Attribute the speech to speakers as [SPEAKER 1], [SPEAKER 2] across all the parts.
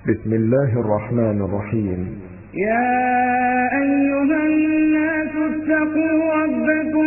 [SPEAKER 1] بسم الله الرحمن الرحيم.
[SPEAKER 2] يا أيها الناس اتقوا ربكم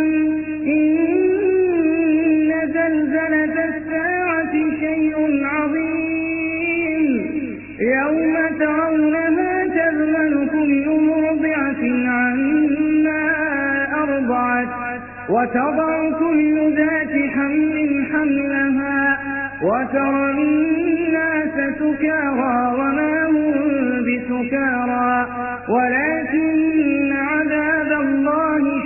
[SPEAKER 2] إن زلزلة الساعة شيء عظيم يوم ترونها تذهل كل مرضعة عما أرضعت وتضع كل ذات حمل حملها وترى الناس سكارى وما هم بسكارى ولكن عذاب الله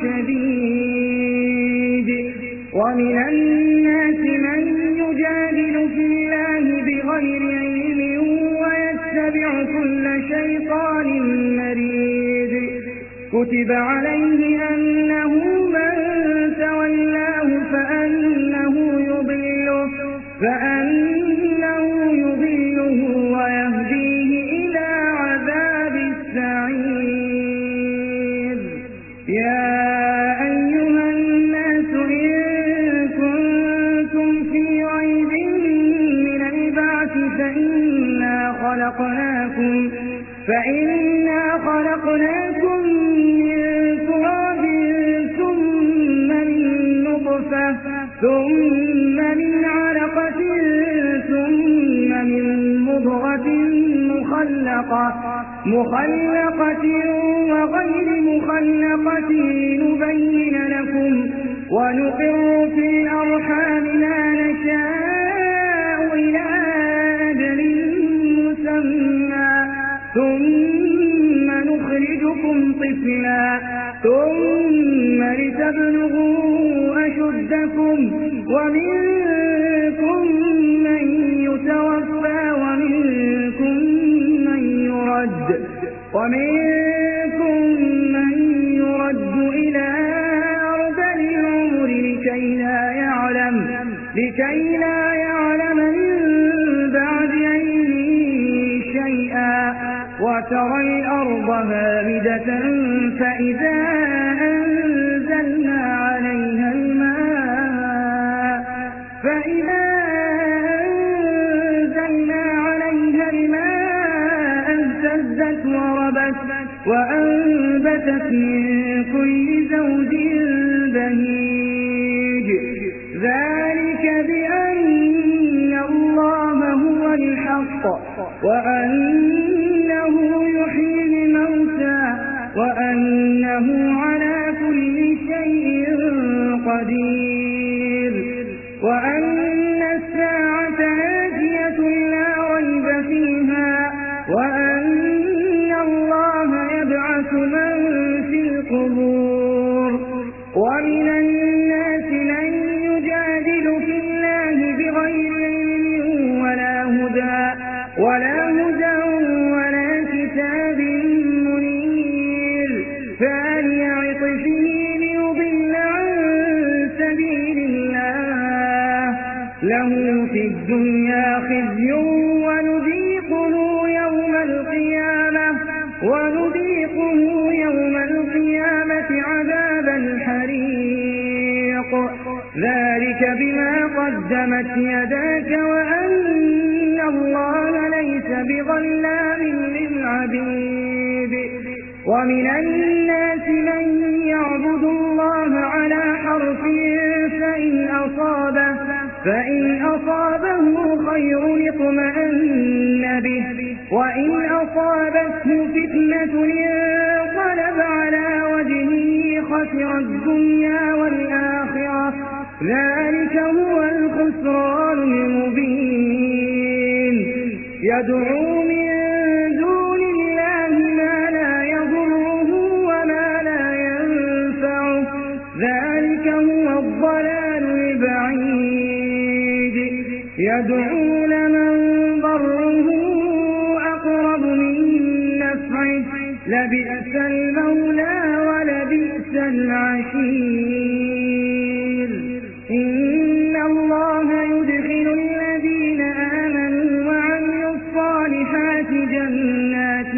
[SPEAKER 2] شديد. ومن الناس من يجادل في الله بغير علم ويتبع كل شيطان مريد. كتب عليه أنه من تولاه فأنه يضله ويهديه إلى عذاب السعير. يا أيها الناس إن كنتم في ريب من البعث فإنا خلقناكم من تراب ثم من نطفة ثم من علقة ثم من مضغة مخلقة وغير مخلقة نبين لكم ونقر في الأرحام ما نشاء إلى أجل مسمى ثم نخرجكم طفلا ثم لتبلغوا أشدكم ومنكم من يتوفى ومنكم من يرد إلى أرذل العمر لكي لا يعلم من بعد علم شيئا. وترى الأرض هامدة فإذا أنزلنا عليها الماء اهتزت وربت وأنبتت من كل زوج بهيج. ذلك بأن الله هو الحق وأنه يحيي الموتى وأنه على كل شيء قدير وأن الساعة آتية لا ريب فيها وأن الله يبعث من في القبور. ومن الناس من يجادل في الله بغير علم ولا هدى ولا كتاب منير ثاني عطفه ليضل عن سبيل الله له في الدنيا خزي ونذيقه يوم القيامة عذاب الحريق. ذلك بما قدمت يداك وأن الله ليس بظلام للعبيد. ومن الناس من يعبد الله على حرف فإن أصابه خير اطمأن به وإن أصابته فتنة انقلب على وجهه خسر الدنيا والآخرة. ذلك هو الخسران المبين. يدعو من دون الله ما لا يضره وما لا ينفعه ذلك هو الضلال البعيد. يدعو لمن ضره أقرب من نفعه لبئس المولى ولبئس العشير. إن الله يدخل الذين آمنوا وعملوا الصالحات جنات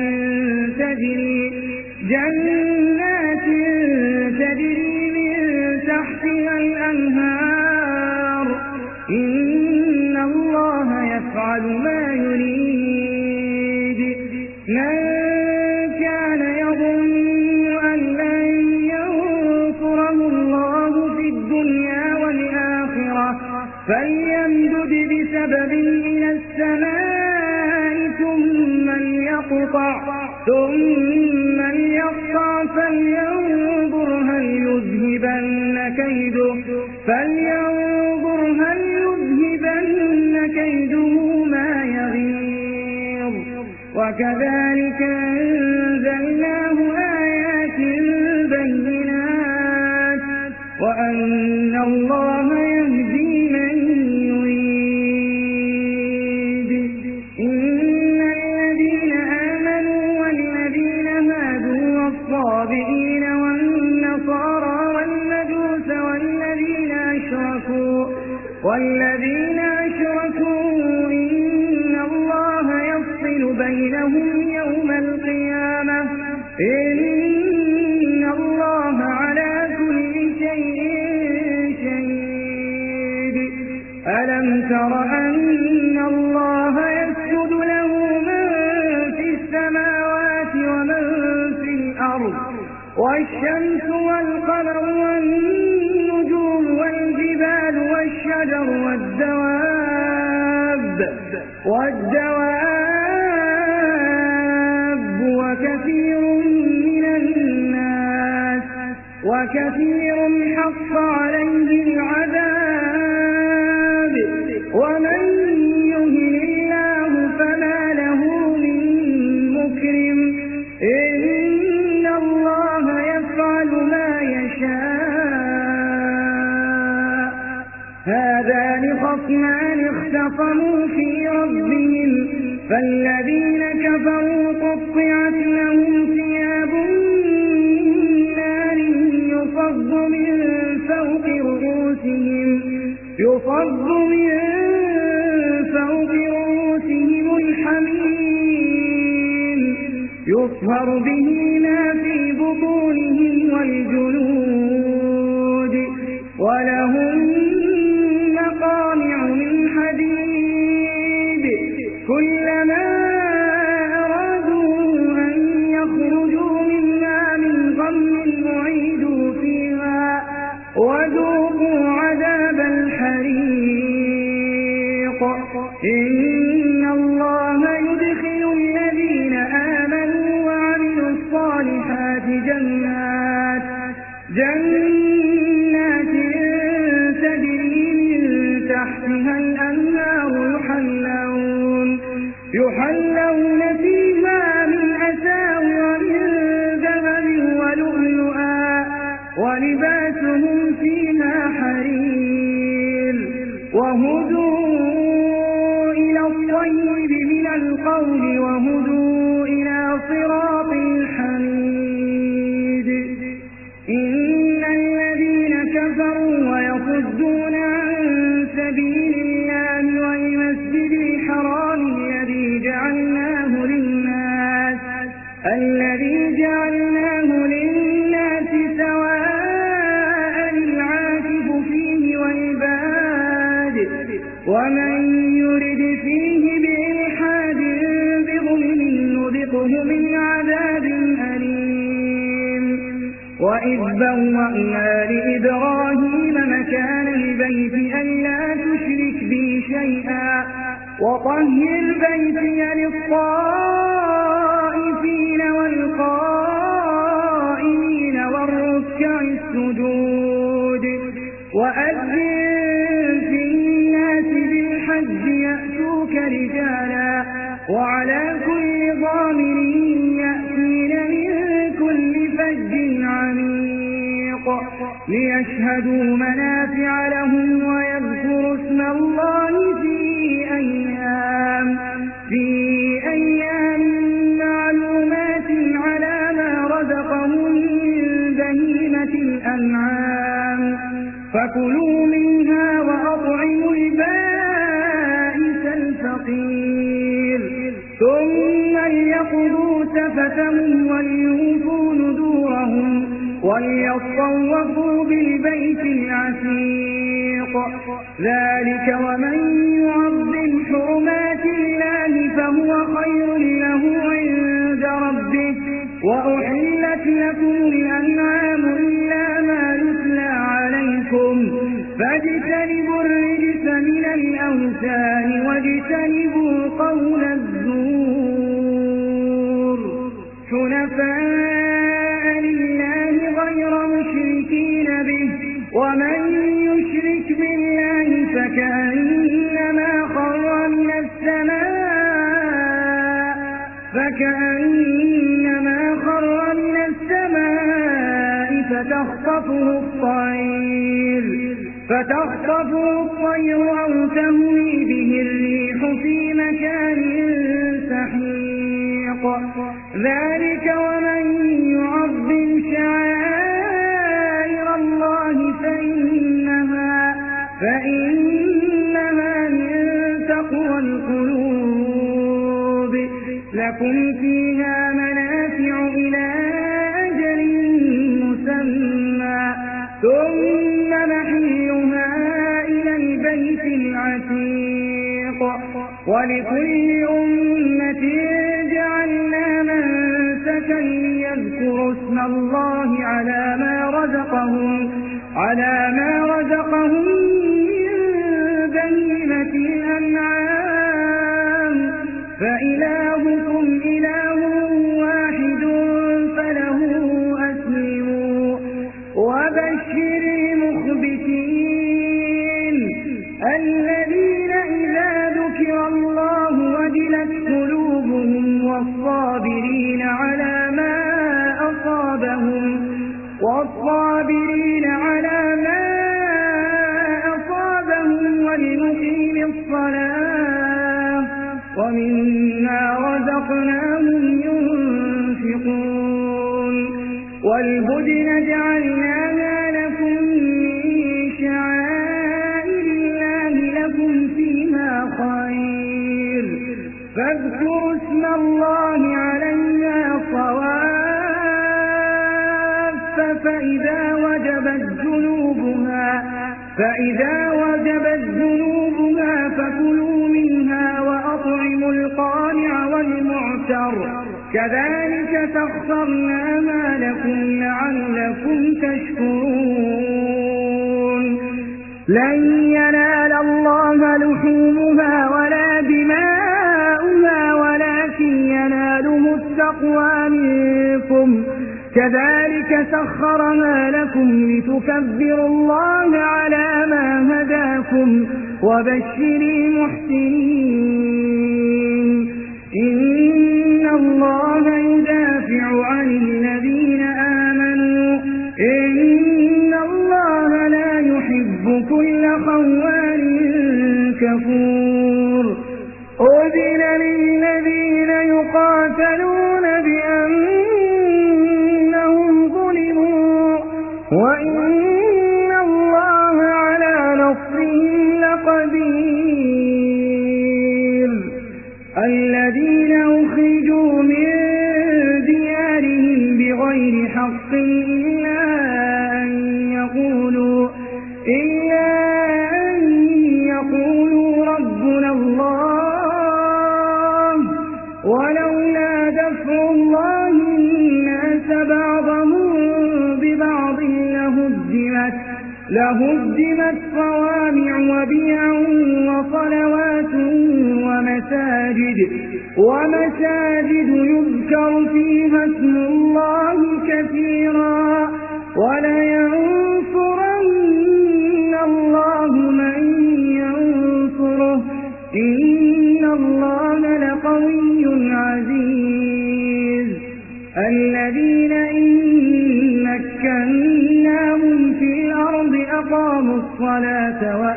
[SPEAKER 2] تجري من تحتها الأنهار. إن الله يفعل ما يريد. من كان يظن أن لن ينصره الله في الدنيا والآخرة فليمدد بسبب إلى السماء ثم ليقطع فلينظر هل يذهبن كيده ما يغيظ وكذلك أنزلناه آيات بينات وأن الله يهدي من يريد. إن الذين آمنوا والذين هادوا والصابئين والنصارى والمجوس والذين أشركوا إن الله يفصل بينهم يوم القيامة إن الله على كل شيء شهيد. ألم تر أن الله يسجد له من في السماوات ومن في الأرض والشمس والقمر والنجوم والجبال والشجر والدواب وكثير حق عليه العذاب ومن يهن الله فما له من مكرم إن الله يفعل ما يشاء. هذان خصمان اختصموا في ربهم فالذين كفروا قطعت لهم ثياب من نار يصب من فوق رؤوسهم الحميم يصهر به ما في بطونهم والجلود ولهم مقامع من حديد كلما أرادوا أن يخرجوا منها من غم أعيدوا فيها وذوقوا عذاب الحريق. إن الله يدخل الذين آمنوا وعملوا الصالحات جنات تجري من تحتها الأنهار يحلون فيها من أساور من ذهب ولؤلؤا ولباسهم فيها حرير وهدوا إلى الطيب من القول وهدوا إلى صراط الحميد. إن الذين كفروا ويصدون عن سبيل الله والمسجد الحرام الذي جعلناه للناس سواء العاكف فيه والباد ومن يرد فيه بإلحاد بظلم نذقه من عذاب أليم. وإذ بوأنا لإبراهيم مكان البيت ألا تشرك بي شيئا وطهر بيتي للطائفين والقائمين والركع السجود وأذن في الناس بالحج يأتوك رجالا وعلى كل ضامر يأتين من كل فج عميق ليشهدوا منافع لهم ويذكروا اسم الله في أيام معلومات على ما رزقهم من بهيمة الأنعام فكلوا منها وأطعموا البائس الفقير ثم ليقضوا تفتهم وليوفوا نذورهم وليطوفوا بالبيت العتيق. ذلك ومن يعظم حرمات الله فهو خير له عند وأحلت لكم الأنعام إلا ما يتلى عليكم فاجتنبوا الرجس من الأوثان واجتنبوا قول الزور حنفاء لله غير مشركين به ومن يشرك بالله فكأنما خر من السماء فتخطفه الطير أو تهوي به الريح في مكان سحيق ذلك ومن يعظم شعائر الله فإنها من تقوى القلوب لكم فيها منافع إلى أجل مسمى ثم محلها إلى البيت العتيق ولكل أمة جعلنا منسكا ليذكروا اسم الله على ما رزقهم من بهيمة الأنعام فإلهكم إله واحد فله أسلموا وبشر المخبتين الذين إذا ذكر الله وجلت قلوبهم والصابرين على ما أصابهم والمقيم الصلاة ومما رزقناهم ينفقون والبدن جعلناها لكم من شعائر الله لكم فيها خير فاذكروا اسم الله عليها صواف فإذا وجبت جنوبها فكلوا منها وأطعموا القانع والمعتر كذلك سخرناها لكم لعلكم تشكرون لن ينال الله لحومها ولا دماؤها ولكن يناله التقوى منكم كذلك سخرها لكم لتكبروا الله على ما هداكم وبشر المحسنين إن الله يدافع عن الذين آمنوا إن الله لا يحب كل خوان كفور أذن للذين يقاتلون بأنهم ظلموا وإن الله على نصرهم لقدير الذين أخرجوا من ديارهم بغير حق إلا أن يقولوا ربنا الله ولولا دفع الله الناس بعضهم ببعض لهدمت صوامع وبيع وصلوات ومساجد يذكر فيها اسم الله كثيرا ولينصرن الله من ينصره إن الله لقوي عزيز الذين إن مكناهم في الأرض أقاموا الصلاة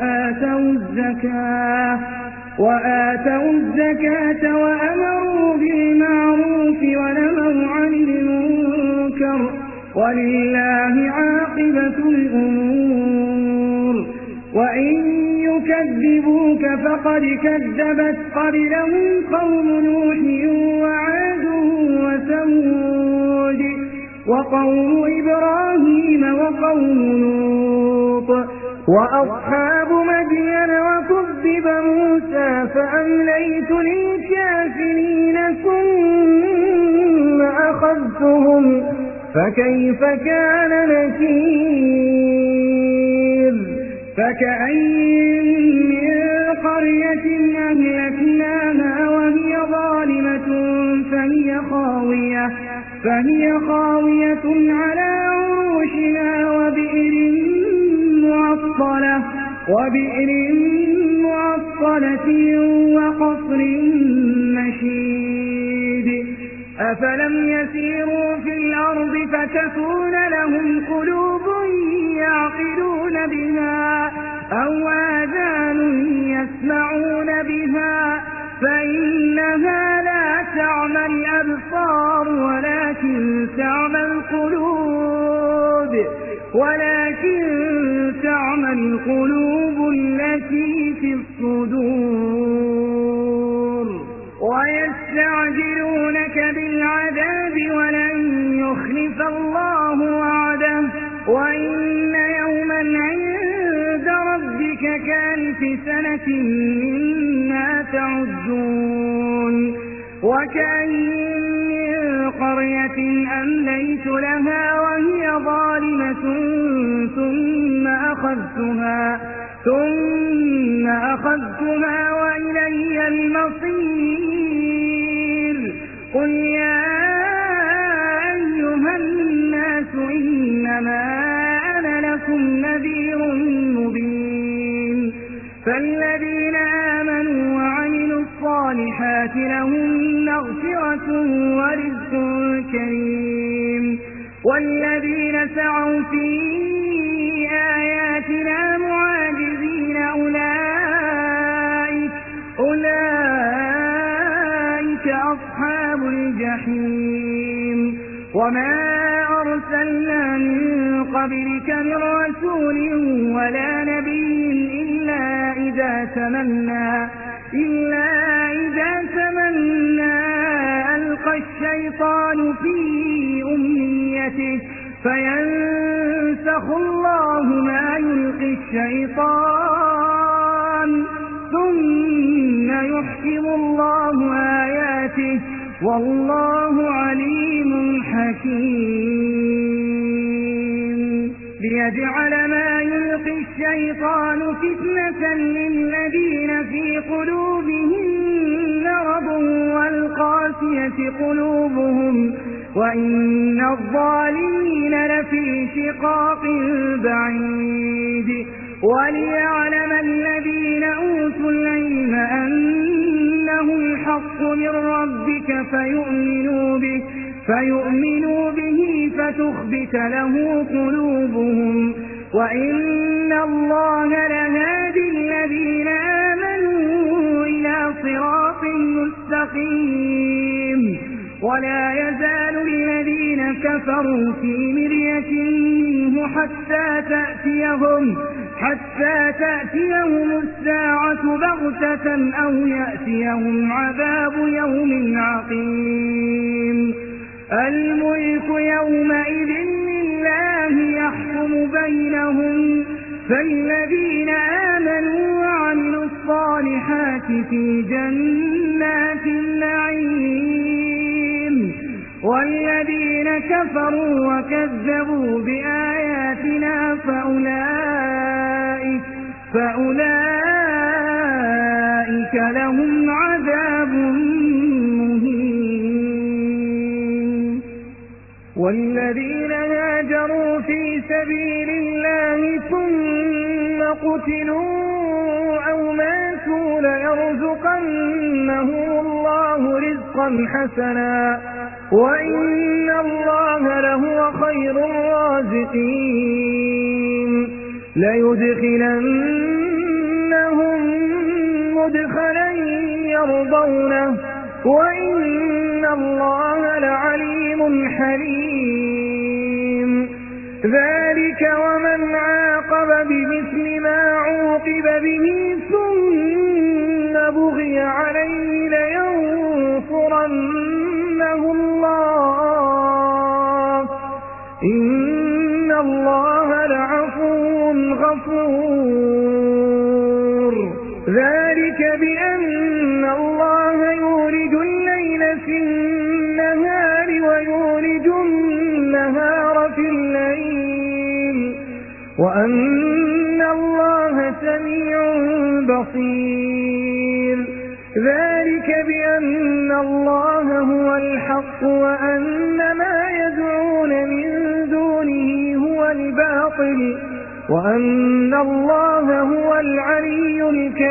[SPEAKER 2] وآتوا الزكاة وأمروا بالمعروف ونهوا عن المنكر ولله عاقبة الأمور وإن يكذبوك فقد كذبت قبلهم قوم نوح وعاد وثمود وقوم إبراهيم وقوم لوط وأصحاب مدين وكذب موسى فأمليت للكافرين ثم أخذتهم فكيف كان نكير فكأين من قرية أهلكناها وهي ظالمة فهي خاوية على عروشها وبئر معطلة وقصر مشيد أفلم يسيروا في الأرض فتكون لهم قلوب يعقلون بها أو آذان يسمعون بها فإنها لا تعمى الأبصار ولكن تعمى القلوب التي في الصدور ويستعجلونك بالعذاب ولن يخلف الله وعده وإن يوما عند ربك كألف سنة مما تعدون وكأين من قرية أمليت لها وهي ظالمة ثم أخذتها وإلي المصير قل يا أيها الناس إنما أنا لكم نذير مبين فالذين آمنوا وعملوا الصالحات لهم مغفرة ورزق كريم والذين سعوا في آياتنا معاجزين أولئك أصحاب الجحيم وما أرسلنا من قبلك من رسول ولا نبي إلا إذا تمنى ألقى الشيطان في أمنيته فينسخ الله ما يلقي الشيطان ثم يحكم الله آياته والله عليم حكيم ليجعل ما يلقي الشيطان فتنة للذين في قلوبهم مرض والقاسية قلوبهم وإن الظالمين لفي شقاق بعيد وليعلم الذين أوتوا العلم أنه الحق من ربك فيؤمنوا به فتخبت له قلوبهم وإن الله لهادي الذين آمنوا إلى صراط مستقيم ولا يزال الذين كفروا في مرية منه حتى تأتيهم الساعة بغتة أو يأتيهم عذاب يوم عقيم الملك يومئذ لله يحكم بينهم فالذين آمنوا وعملوا الصالحات في جنات النعيم والذين كفروا وكذبوا بآياتنا فأولئك لهم عذاب مهين والذين هاجروا في سبيل الله ثم قتلوا أو ماتوا ليرزقنهم الله رزقا حسنا وإن الله لهو خير الرازقين ليدخلنهم مدخلا يرضونه وإن الله لعليم حليم ذلك ومن عاقب بمثل ما عوقب به ثم بغي عليه لينصرنه الله إن الله لعفو غفور ذلك بأن الله يولج الليل في النهار ويولج وأن الله سميع بصير. ذلك بأن الله هو الحق وأن ما يدعون من دونه هو الباطل وأن الله هو العلي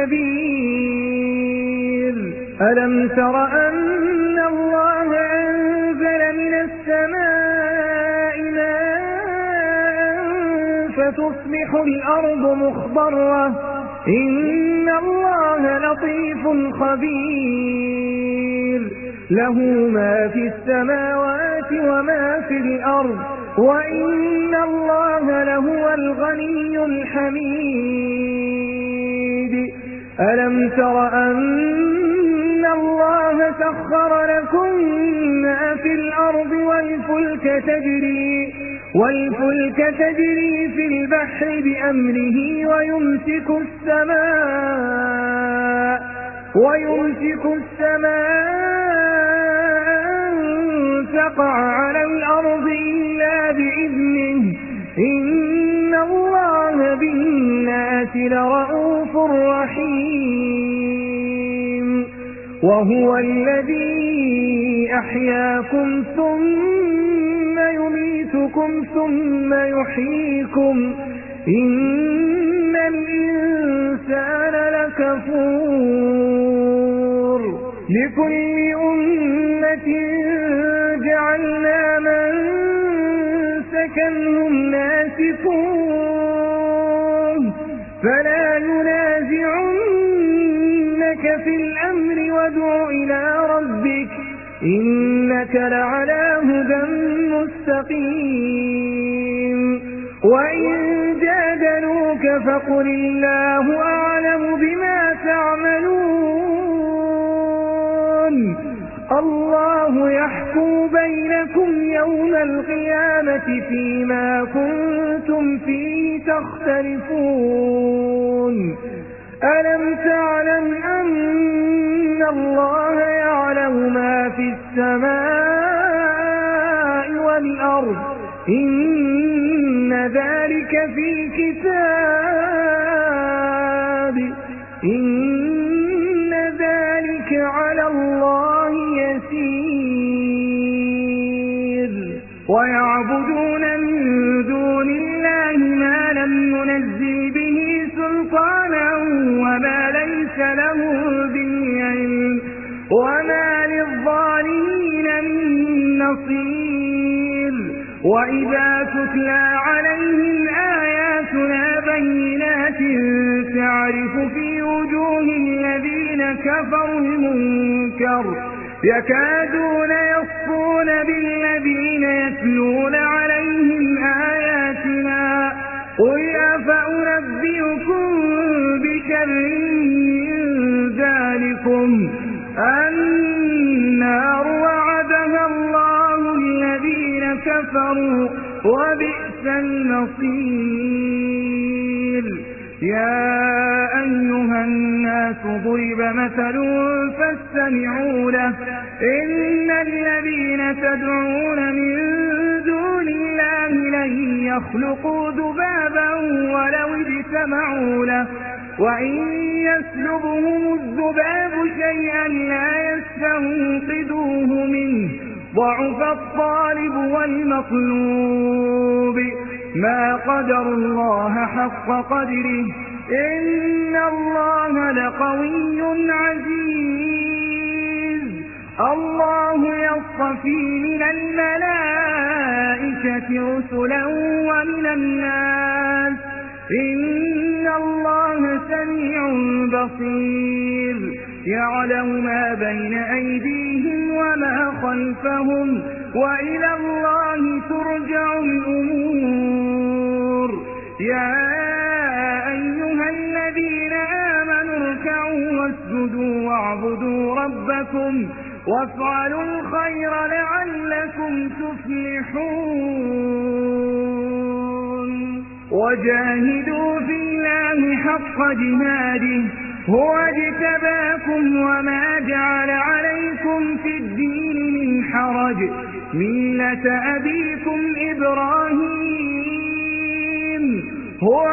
[SPEAKER 2] الكبير. ألم تر أن الله أنزل من السماء ماء فتصبح الأرض مخضرة إن الله لطيف خبير. له ما في السماوات وما في الأرض وإن الله لهو الغني الحميد. ألم تر أن الله سخر لكم ما في الأرض والفلك تجري في البحر بأمره ويمسك السماء أن تقع على الأرض إلا بإذنه إن الله بالناس لرءوف رحيم. وهو الذي أحياكم ثم يميتكم ثم يحييكم إن الإنسان لكفور. لكل أمة جعلنا منسكا هم ناسكوه فلا ينازعنك في الأمر وادع إلى ربك إنك لعلى هدى مستقيم. وإن جادلوك فقل الله أعلم بما تعملون الله يحكم بينكم يوم القيامة فيما كنتم فيه تختلفون. ألم تعلم أن الله يعلم ما في السماء والأرض إن ذلك في كتاب إن ذلك على الله يسير. ويعبدون من دون الله ما لم ينزل به سلطانا وما ليس له به علم وما للظالمين من نصير. وإذا تتلى عليهم آياتنا بينات تعرف في وجوه الذين كفروا المنكر يكادون يصفون بالذين يتلون عليهم آياتنا قل أفأنبئكم بشر من ذلكم النار وعدها الله الذين كفروا وبئس المصير. يا أيها الناس ضرب مثل فاستمعوا له إن الذين تدعون من دون الله لن يخلقوا ذبابا ولو اجتمعوا له وإن يسلبهم الذباب شيئا لا يستنقذوه منه ضعف الطالب والمطلوب ما قدر الله حق قدره إن الله لقوي عزيز. الله يصطفي من الملائكة رسلا ومن الناس إن الله سميع بصير. يعلم ما بين أيديهم وما خلفهم وإلى الله ترجع الأمور. يا أيها الذين آمنوا اركعوا واسجدوا واعبدوا ربكم وافعلوا الخير لعلكم تفلحون. وجاهدوا في الله حق جهاده هو اجتباكم وما جعل عليكم في الدين من حرج ملة أبيكم إبراهيم هو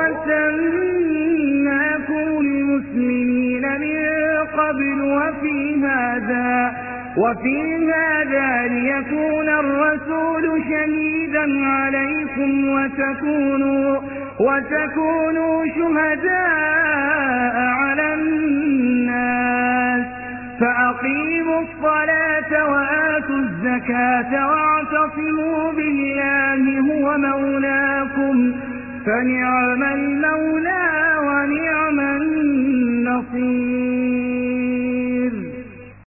[SPEAKER 2] سماكم المسلمين من قبل وفي هذا ليكون الرسول شهيدا عليكم وتكونوا شهداء على الناس فأقيموا الصلاة وآتوا الزكاة واعتصموا بالله هو مولاكم فنعم المولى ونعم النصير.